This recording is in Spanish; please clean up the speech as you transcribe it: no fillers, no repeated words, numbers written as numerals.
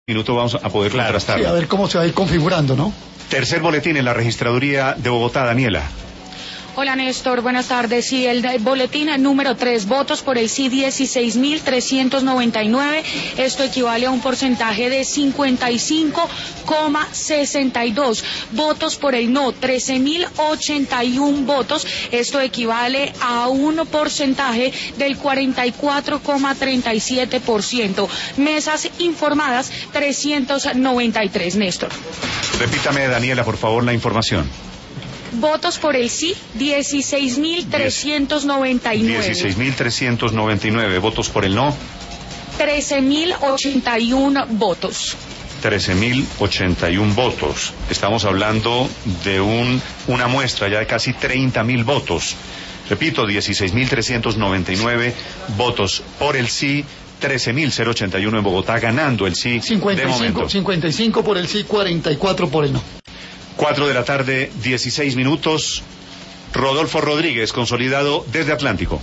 Minuto vamos a poder contrastarlo. Sí, a ver cómo se va a ir configurando, ¿no? Tercer boletín en la registraduría de Bogotá, Daniela. Hola Néstor, buenas tardes. Sí, el boletín número 3, votos por el sí 16.399, esto equivale a un porcentaje de 55,62. Votos por el no, 13.081 votos, esto equivale a un porcentaje del 44,37%. Mesas informadas, 393, Néstor. Repítame, Daniela, por favor, la información. Votos por el sí, 16.399. 16.399. Votos por el no. 13.081 votos. 13.081 votos. Estamos hablando de una muestra ya de casi 30.000 votos. Repito, 16.399 votos por el sí, 13.081 en Bogotá, ganando el sí 55 por el sí, 44 por el no. 4 de la tarde, 16 minutos. Rodolfo Rodríguez, consolidado desde Atlántico.